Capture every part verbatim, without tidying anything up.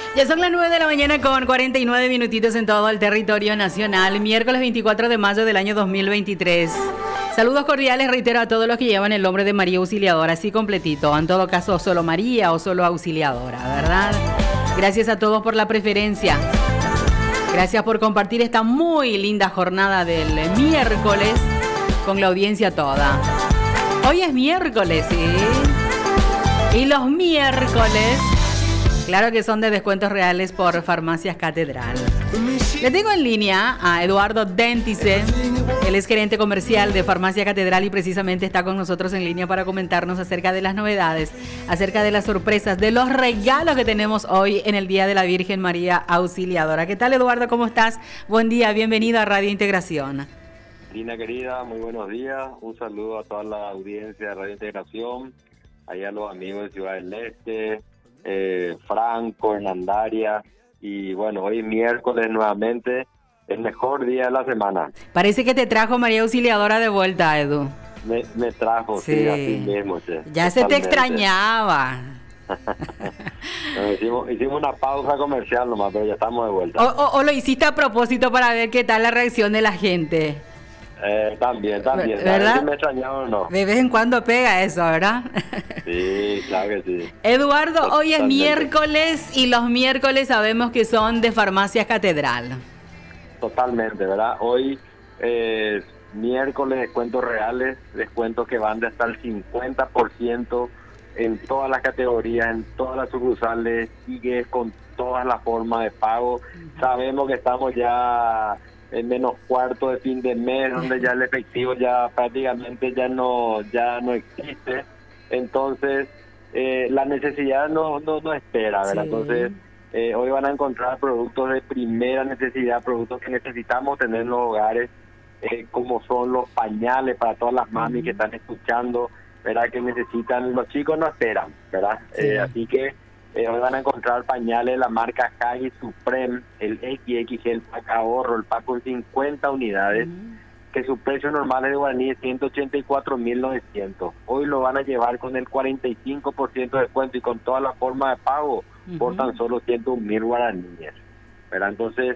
Ya son las nueve de la mañana con cuarenta y nueve minutitos en todo el territorio nacional, miércoles veinticuatro de mayo del año dos mil veintitrés. Saludos cordiales, reitero, a todos los que llevan el nombre de María Auxiliadora, así completito. En todo caso, solo María o solo Auxiliadora, ¿verdad? Gracias a todos por la preferencia. Gracias por compartir esta muy linda jornada del miércoles con la audiencia toda. Hoy es miércoles, ¿sí? Y los miércoles, claro que son de descuentos reales por Farmacias Catedral. Le tengo en línea a Eduardo Dentice. Él es gerente comercial de Farmacia Catedral y precisamente está con nosotros en línea para comentarnos acerca de las novedades, acerca de las sorpresas, de los regalos que tenemos hoy en el Día de la Virgen María Auxiliadora. ¿Qué tal, Eduardo? ¿Cómo estás? Buen día, bienvenido a Radio Integración. Lina querida, muy buenos días. Un saludo a toda la audiencia de Radio Integración, allá a los amigos de Ciudad del Este, eh, Franco, Hernandaria. Y bueno, hoy miércoles nuevamente, el mejor día de la semana. Parece que te trajo María Auxiliadora de vuelta, Edu. Me, me trajo, sí, sí así mismo. Sí, ya totalmente. Se te extrañaba. no, hicimos, hicimos una pausa comercial nomás, pero ya estamos de vuelta. O, o, o lo hiciste a propósito para ver qué tal la reacción de la gente. Eh, también, también. ¿Verdad? Si me extrañaba o no. De vez en cuando pega eso, ¿verdad? Sí, claro que sí. Eduardo, totalmente. Hoy es miércoles y los miércoles sabemos que son de Farmacias Catedral. Totalmente, ¿verdad? Hoy eh, miércoles descuentos reales, descuentos que van de hasta el cincuenta por ciento en todas las categorías, en todas las sucursales, sigue con todas las formas de pago. Uh-huh. Sabemos que estamos ya en menos cuarto de fin de mes, donde ya el efectivo ya prácticamente ya no ya no existe. Entonces, eh, la necesidad no, no, no espera, ¿verdad? Sí. Entonces, eh, hoy van a encontrar productos de primera necesidad, productos que necesitamos tener en los hogares, eh, como son los pañales para todas las mamis uh-huh. que están escuchando, ¿verdad? Que necesitan, los chicos no esperan, ¿verdad? Sí. Eh, así que eh, hoy van a encontrar pañales de la marca Huggies Supreme, el equis equis ele, el pack ahorro, el pack con cincuenta unidades, uh-huh. que su precio normal es de guaraní es ciento ochenta y cuatro mil novecientos. Hoy lo van a llevar con el cuarenta y cinco por ciento de descuento y con toda la forma de pago uh-huh. por tan solo ciento un mil guaraníes. ¿Verdad? Entonces,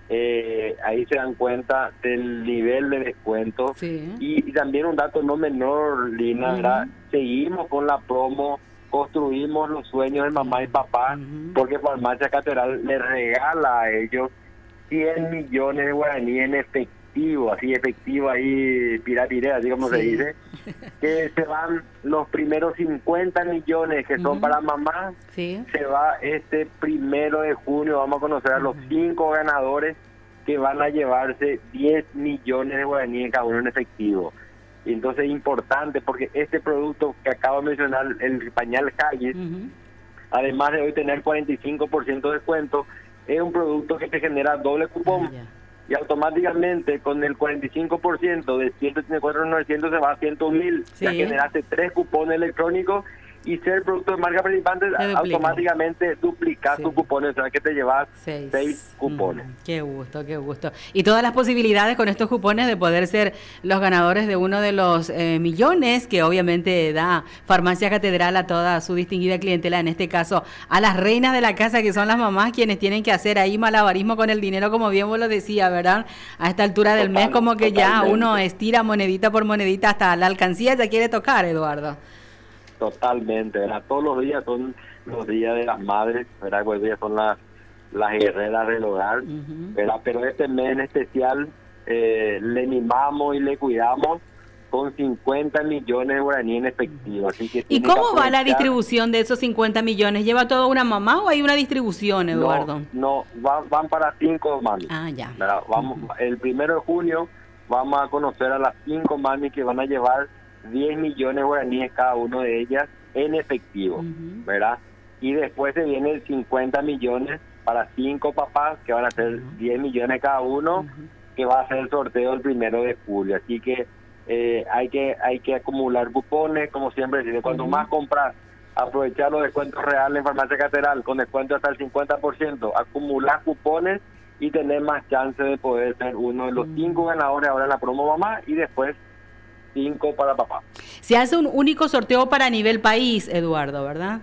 eh, ahí se dan cuenta del nivel de descuento. Sí. Y, y también un dato no menor, Lina, uh-huh. ¿verdad? Seguimos con la promo, construimos los sueños de mamá y papá, uh-huh. porque Farmacia Catedral le regala a ellos cien millones de guaraníes en efectivo, así efectivo ahí, pirapiré, así como sí. se dice, que se van los primeros cincuenta millones que son uh-huh. para mamá, sí. se va este primero de junio, vamos a conocer a los uh-huh. cinco ganadores que van a llevarse diez millones de guaraníes cada uno en efectivo. Y entonces es importante porque este producto que acabo de mencionar, el pañal Huggies, uh-huh. además de hoy tener cuarenta y cinco por ciento de descuento, es un producto que te genera doble cupón. Ah, yeah. Y automáticamente con el cuarenta y cinco por ciento de ciento ochenta y cuatro mil novecientos se va a ciento mil. Sí. Ya generaste tres cupones electrónicos y ser producto de marca participante automáticamente duplicas sí. tus cupones, o sea que te llevas seis, seis cupones. Mm, qué gusto, qué gusto. Y todas las posibilidades con estos cupones de poder ser los ganadores de uno de los eh, millones que obviamente da Farmacia Catedral a toda su distinguida clientela, en este caso a las reinas de la casa, que son las mamás quienes tienen que hacer ahí malabarismo con el dinero, como bien vos lo decía, ¿verdad? A esta altura del Total, mes como que totalmente. Ya uno estira monedita por monedita hasta la alcancía ya quiere tocar, Eduardo. Totalmente, ¿verdad? Todos los días son los días de las madres, ¿verdad? Pues días son las las guerreras del hogar, uh-huh. ¿verdad? Pero este mes en especial eh, le mimamos y le cuidamos con cincuenta millones de guaraní en efectivo. Así que ¿y cómo va la distribución de esos cincuenta millones? ¿Lleva toda una mamá o hay una distribución, Eduardo? No, no van, van para cinco mamis. Ah, ya. ¿Verdad? Vamos, uh-huh. El primero de junio vamos a conocer a las cinco mamis que van a llevar diez millones de guaraníes cada uno de ellas en efectivo, uh-huh. ¿verdad? Y después se vienen cincuenta millones para cinco papás que van a ser uh-huh. diez millones cada uno, uh-huh. que va a ser el sorteo el primero de julio. Así que eh, hay que hay que acumular cupones, como siempre decimos, cuanto uh-huh. más compras, aprovechar los descuentos reales en Farmacia Catedral con descuento hasta el cincuenta por ciento, acumular cupones y tener más chance de poder ser uno de los uh-huh. cinco ganadores ahora en la promo mamá y después cinco para papá. Se hace un único sorteo para nivel país, Eduardo, ¿verdad?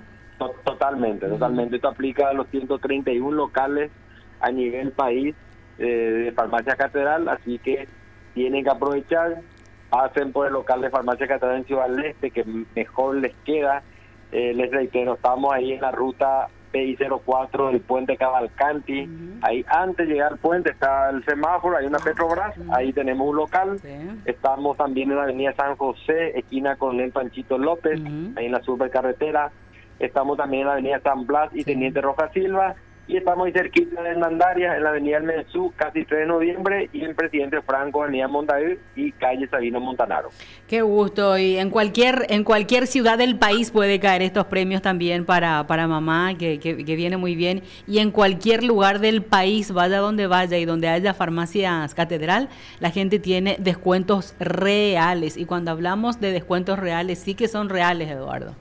To- Totalmente, totalmente. Esto aplica a los ciento treinta y uno locales a nivel país eh, de Farmacia Catedral, así que tienen que aprovechar, pasen por el local de Farmacia Catedral en Ciudad del Este, que mejor les queda. Eh, les reitero, estamos ahí en la ruta P I cero cuatro del puente Cavalcanti. Uh-huh. Ahí antes de llegar al puente está el semáforo, hay una Petrobras, uh-huh. Ahí tenemos un local. Sí. Estamos también en la avenida San José, esquina con el Panchito López, uh-huh. Ahí en la supercarretera. Estamos también en la avenida San Blas y sí. Teniente Rojas Silva. Y estamos ahí cerquita de Hernandarias, en la avenida El Mensú, casi tres de noviembre, y en Presidente Franco, avenida Montaí y calle Sabino Montanaro. Qué gusto, y en cualquier en cualquier ciudad del país puede caer estos premios también para, para mamá, que, que, que viene muy bien, y en cualquier lugar del país, vaya donde vaya y donde haya Farmacias Catedral, la gente tiene descuentos reales, y cuando hablamos de descuentos reales, sí que son reales, Eduardo.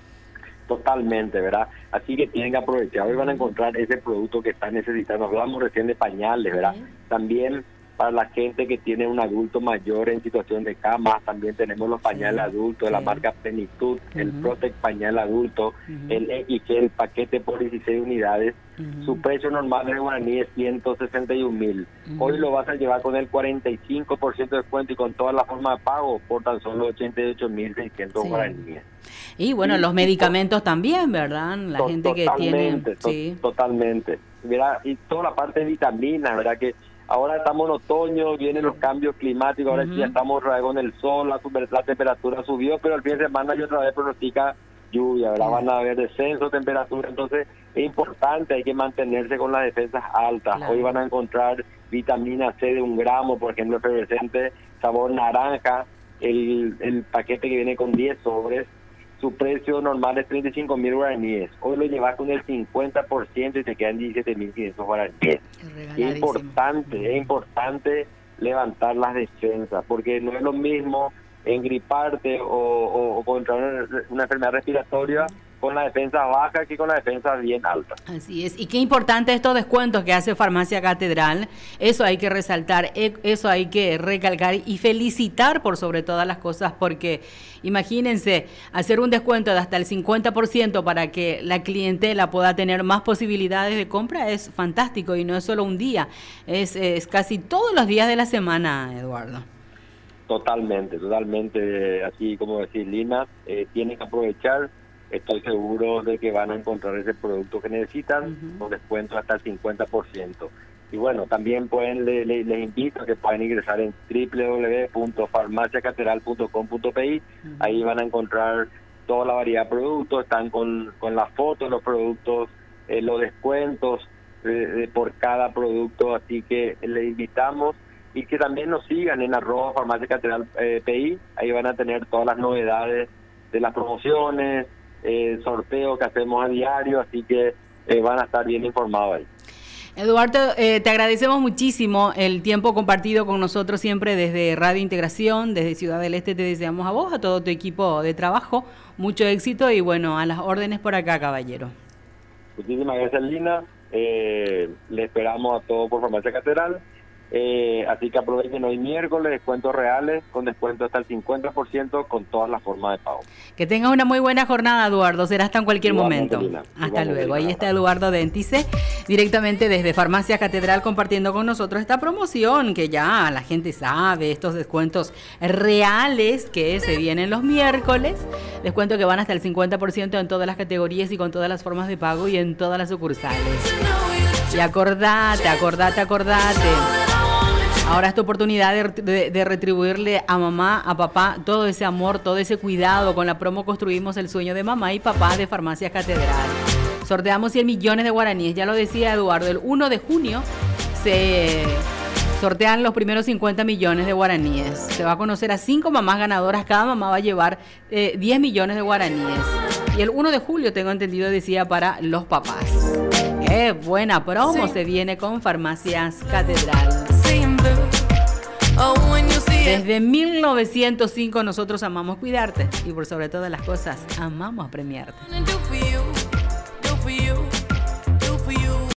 Totalmente, ¿verdad? Así que tienen que aprovechar. Hoy van a encontrar ese producto que están necesitando. Hablamos recién de pañales, ¿verdad? Uh-huh. También para la gente que tiene un adulto mayor en situación de cama, también tenemos los pañales sí. adultos de la sí. marca Plenitud, uh-huh. el Protect pañal adulto, uh-huh. el X G, el paquete por dieciséis unidades. Uh-huh. Su precio normal de guaraní es ciento sesenta y un mil. Uh-huh. Hoy lo vas a llevar con el cuarenta y cinco por ciento de descuento y con toda la forma de pago por tan solo ochenta y ocho mil seiscientos sí. guaraníes. Y bueno, y, los medicamentos y, también, ¿verdad? La to, gente que tiene... To, sí. Totalmente. ¿Verdad? Y toda la parte de vitaminas, ¿verdad? Que ahora estamos en otoño, vienen los cambios climáticos, ahora uh-huh. ya estamos con el sol, la, la temperatura subió, pero el fin de semana y otra vez pronostica lluvia, ¿verdad? Uh-huh. Van a haber descenso de temperatura, entonces es importante, hay que mantenerse con las defensas altas. Claro. Hoy van a encontrar vitamina C de un gramo, por ejemplo, efervescente, sabor naranja, el, el paquete que viene con diez sobres. Su precio normal es treinta y cinco mil guaraníes. Hoy lo llevas con el cincuenta por ciento y te quedan diecisiete mil quinientos guaraníes. Es importante, es importante levantar las defensas, porque no es lo mismo engriparte o, o, o contra una, una enfermedad respiratoria con la defensa baja que con la defensa bien alta. Así es, y qué importante estos descuentos que hace Farmacia Catedral, eso hay que resaltar, eso hay que recalcar y felicitar por sobre todas las cosas, porque imagínense, hacer un descuento de hasta el cincuenta por ciento para que la clientela pueda tener más posibilidades de compra es fantástico, y no es solo un día, es, es casi todos los días de la semana, Eduardo. Totalmente, totalmente, así como decís, Lina, eh, tienen que aprovechar. Estoy seguro de que van a encontrar ese producto que necesitan, uh-huh. con descuento hasta el cincuenta por ciento. Y bueno, también pueden le, le, les invito a que puedan ingresar en doble u doble u doble u punto farmacia catedral punto com punto p i. Uh-huh. Ahí van a encontrar toda la variedad de productos, están con, con las fotos, los productos, eh, los descuentos eh, de, por cada producto, así que les invitamos y que también nos sigan en arroba farmacia catedral eh, p i. Ahí van a tener todas las novedades de las promociones, el sorteo que hacemos a diario, así que eh, van a estar bien informados ahí. Eduardo, eh, te agradecemos muchísimo el tiempo compartido con nosotros siempre desde Radio Integración, desde Ciudad del Este. Te deseamos a vos, a todo tu equipo de trabajo, mucho éxito y bueno, a las órdenes por acá, caballero. Muchísimas gracias, Lina. Eh, le esperamos a todos por Farmacia Catedral. Eh, así que aprovechen hoy miércoles, descuentos reales, con descuento hasta el cincuenta por ciento con todas las formas de pago. Que tengas una muy buena jornada, Eduardo, será hasta en cualquier Igualmente, momento. Lina. Hasta Igualmente, luego, Lina. Ahí está Eduardo Dentice, directamente desde Farmacia Catedral, compartiendo con nosotros esta promoción que ya la gente sabe, estos descuentos reales que se vienen los miércoles, descuento que van hasta el cincuenta por ciento en todas las categorías y con todas las formas de pago y en todas las sucursales. Y acordate, acordate, acordate. Ahora es tu oportunidad de, de, de retribuirle a mamá, a papá, todo ese amor, todo ese cuidado. Con la promo construimos el sueño de mamá y papá de Farmacia Catedral. Sorteamos cien millones de guaraníes, ya lo decía Eduardo, el uno de junio se sortean los primeros cincuenta millones de guaraníes. Se va a conocer a cinco mamás ganadoras, cada mamá va a llevar eh, diez millones de guaraníes. Y el uno de julio, tengo entendido, decía para los papás. ¡Qué buena promo se viene con Farmacias Catedral! Desde mil novecientos cinco nosotros amamos cuidarte y por sobre todas las cosas amamos premiarte.